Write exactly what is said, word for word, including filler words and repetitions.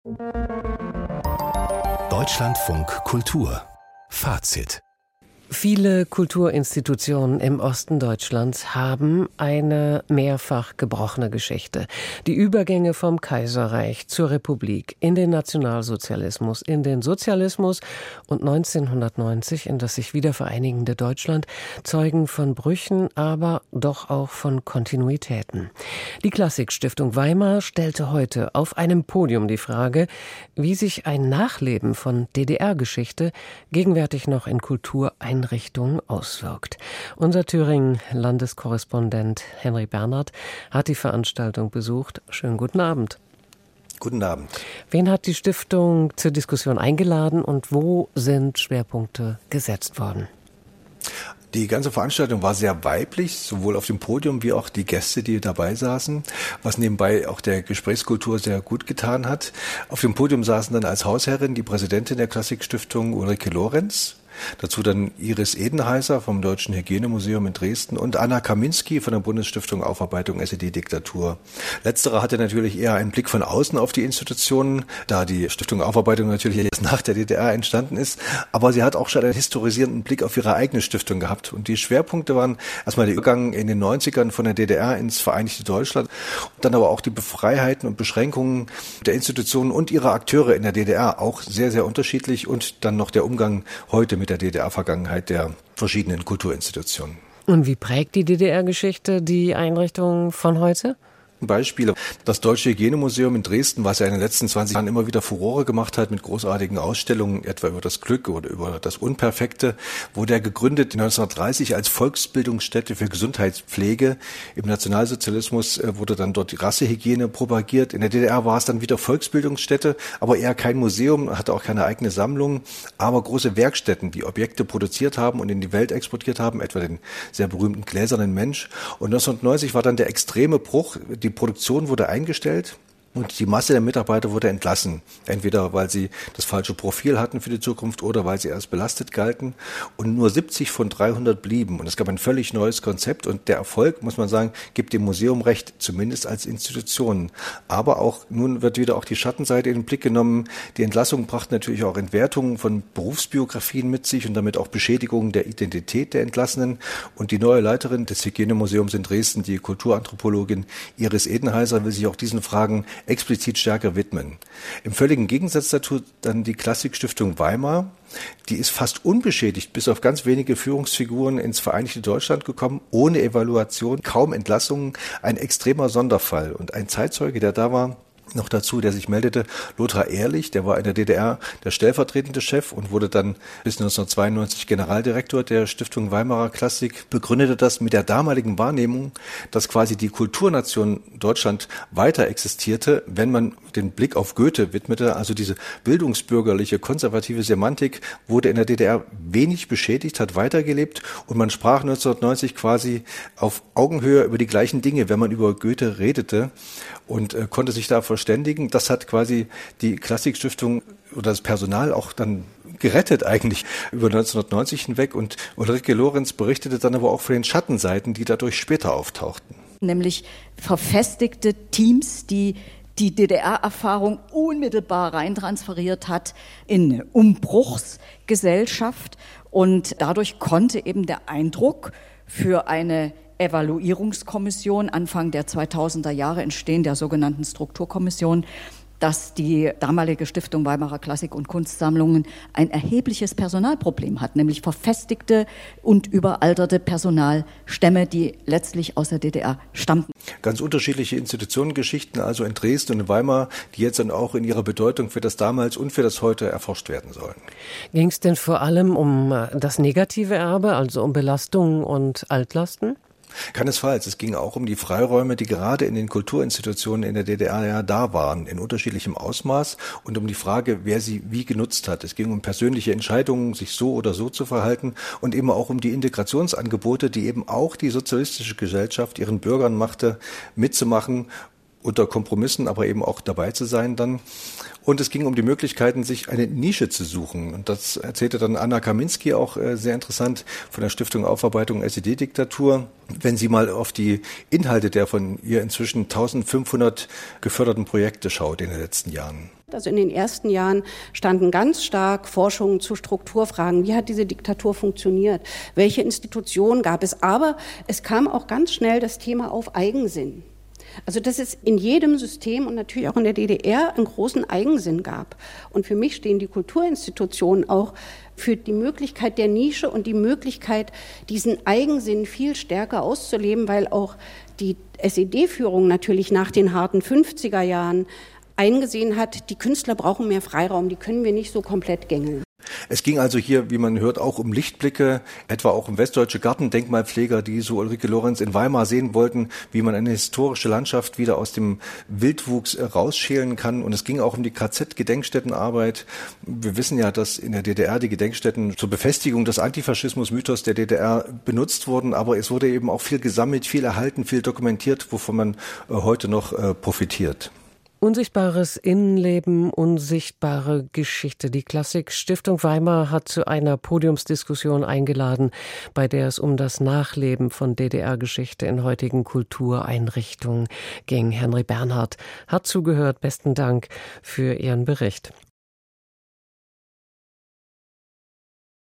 Deutschlandfunk Kultur Fazit. Viele Kulturinstitutionen im Osten Deutschlands haben eine mehrfach gebrochene Geschichte. Die Übergänge vom Kaiserreich zur Republik, in den Nationalsozialismus, in den Sozialismus und neunzehnhundertneunzig in das sich wiedervereinigende Deutschland zeugen von Brüchen, aber doch auch von Kontinuitäten. Die Klassikstiftung Weimar stellte heute auf einem Podium die Frage, wie sich ein Nachleben von D D R-Geschichte gegenwärtig noch in Kultur einrichtet Einrichtung auswirkt. Unser Thüringen-Landeskorrespondent Henry Bernhard hat die Veranstaltung besucht. Schönen guten Abend. Guten Abend. Wen hat die Stiftung zur Diskussion eingeladen und wo sind Schwerpunkte gesetzt worden? Die ganze Veranstaltung war sehr weiblich, sowohl auf dem Podium wie auch die Gäste, die dabei saßen, was nebenbei auch der Gesprächskultur sehr gut getan hat. Auf dem Podium saßen dann als Hausherrin die Präsidentin der Klassikstiftung Ulrike Lorenz, dazu dann Iris Edenheiser vom Deutschen Hygienemuseum in Dresden und Anna Kaminski von der Bundesstiftung Aufarbeitung S E D-Diktatur. Letztere hatte natürlich eher einen Blick von außen auf die Institutionen, da die Stiftung Aufarbeitung natürlich erst nach der D D R entstanden ist, aber sie hat auch schon einen historisierenden Blick auf ihre eigene Stiftung gehabt. Und die Schwerpunkte waren erstmal der Übergang in den neunzigern von der D D R ins Vereinigte Deutschland, und dann aber auch die Freiheiten und Beschränkungen der Institutionen und ihrer Akteure in der D D R, auch sehr, sehr unterschiedlich, und dann noch der Umgang heute mit der D D R-Vergangenheit der verschiedenen Kulturinstitutionen. Und wie prägt die D D R-Geschichte die Einrichtung von heute? Beispiele. Das Deutsche Hygienemuseum in Dresden, was ja in den letzten zwanzig Jahren immer wieder Furore gemacht hat mit großartigen Ausstellungen, etwa über das Glück oder über das Unperfekte, wurde er gegründet neunzehnhundertdreißig als Volksbildungsstätte für Gesundheitspflege. Im Nationalsozialismus wurde dann dort die Rassehygiene propagiert. In der D D R war es dann wieder Volksbildungsstätte, aber eher kein Museum, hatte auch keine eigene Sammlung, aber große Werkstätten, die Objekte produziert haben und in die Welt exportiert haben, etwa den sehr berühmten gläsernen Mensch. Und neunzehnhundertneunzig war dann der extreme Bruch. Die Produktion wurde eingestellt und die Masse der Mitarbeiter wurde entlassen. Entweder weil sie das falsche Profil hatten für die Zukunft oder weil sie als belastet galten. Und nur siebzig von dreihundert blieben. Und es gab ein völlig neues Konzept. Und der Erfolg, muss man sagen, gibt dem Museum recht, zumindest als Institution. Aber auch nun wird wieder auch die Schattenseite in den Blick genommen. Die Entlassung brachte natürlich auch Entwertungen von Berufsbiografien mit sich und damit auch Beschädigungen der Identität der Entlassenen. Und die neue Leiterin des Hygienemuseums in Dresden, die Kulturanthropologin Iris Edenheiser, will sich auch diesen Fragen explizit stärker widmen. Im völligen Gegensatz dazu dann die Klassikstiftung Weimar. Die ist fast unbeschädigt, bis auf ganz wenige Führungsfiguren, ins Vereinigte Deutschland gekommen, ohne Evaluation, kaum Entlassungen, ein extremer Sonderfall. Und ein Zeitzeuge, der da war, noch dazu, der sich meldete, Lothar Ehrlich, der war in der D D R der stellvertretende Chef und wurde dann bis neunzehnhundertzweiundneunzig Generaldirektor der Stiftung Weimarer Klassik, begründete das mit der damaligen Wahrnehmung, dass quasi die Kulturnation Deutschland weiter existierte, wenn man den Blick auf Goethe widmete. Also diese bildungsbürgerliche, konservative Semantik wurde in der D D R wenig beschädigt, hat weitergelebt, und man sprach neunzehnhundertneunzig quasi auf Augenhöhe über die gleichen Dinge, wenn man über Goethe redete, und äh, konnte sich da verständigen. Das hat quasi die Klassikstiftung oder das Personal auch dann gerettet eigentlich über neunzehnhundertneunzig hinweg. Und Ulrike Lorenz berichtete dann aber auch von den Schattenseiten, die dadurch später auftauchten. Nämlich verfestigte Teams, die die D D R-Erfahrung unmittelbar reintransferiert hat in eine Umbruchsgesellschaft. Und dadurch konnte eben der Eindruck für eine Evaluierungskommission Anfang der zweitausender Jahre entstehen, der sogenannten Strukturkommission, dass die damalige Stiftung Weimarer Klassik- und Kunstsammlungen ein erhebliches Personalproblem hat, nämlich verfestigte und überalterte Personalstämme, die letztlich aus der D D R stammten. Ganz unterschiedliche Institutionengeschichten, also in Dresden und in Weimar, die jetzt dann auch in ihrer Bedeutung für das damals und für das heute erforscht werden sollen. Ging es denn vor allem um das negative Erbe, also um Belastungen und Altlasten? Keinesfalls. Es ging auch um die Freiräume, die gerade in den Kulturinstitutionen in der D D R ja da waren, in unterschiedlichem Ausmaß, und um die Frage, wer sie wie genutzt hat. Es ging um persönliche Entscheidungen, sich so oder so zu verhalten, und eben auch um die Integrationsangebote, die eben auch die sozialistische Gesellschaft ihren Bürgern machte, mitzumachen, unter Kompromissen, aber eben auch dabei zu sein dann. Und es ging um die Möglichkeiten, sich eine Nische zu suchen. Und das erzählte dann Anna Kaminski auch äh, sehr interessant von der Stiftung Aufarbeitung S E D-Diktatur. Wenn Sie mal auf die Inhalte der von ihr inzwischen eintausendfünfhundert geförderten Projekte schaut in den letzten Jahren. Also in den ersten Jahren standen ganz stark Forschungen zu Strukturfragen. Wie hat diese Diktatur funktioniert? Welche Institutionen gab es? Aber es kam auch ganz schnell das Thema auf Eigensinn. Also dass es in jedem System und natürlich auch in der D D R einen großen Eigensinn gab. Und für mich stehen die Kulturinstitutionen auch für die Möglichkeit der Nische und die Möglichkeit, diesen Eigensinn viel stärker auszuleben, weil auch die S E D-Führung natürlich nach den harten fünfziger Jahren eingesehen hat, die Künstler brauchen mehr Freiraum, die können wir nicht so komplett gängeln. Es ging also hier, wie man hört, auch um Lichtblicke, etwa auch um westdeutsche Gartendenkmalpfleger, die so Ulrike Lorenz in Weimar sehen wollten, wie man eine historische Landschaft wieder aus dem Wildwuchs rausschälen kann. Und es ging auch um die K Z-Gedenkstättenarbeit. Wir wissen ja, dass in der D D R die Gedenkstätten zur Befestigung des Antifaschismus-Mythos der D D R benutzt wurden, aber es wurde eben auch viel gesammelt, viel erhalten, viel dokumentiert, wovon man heute noch profitiert. Unsichtbares Innenleben, unsichtbare Geschichte. Die Klassik-Stiftung Weimar hat zu einer Podiumsdiskussion eingeladen, bei der es um das Nachleben von D D R-Geschichte in heutigen Kultureinrichtungen ging. Henry Bernhard hat zugehört. Besten Dank für Ihren Bericht.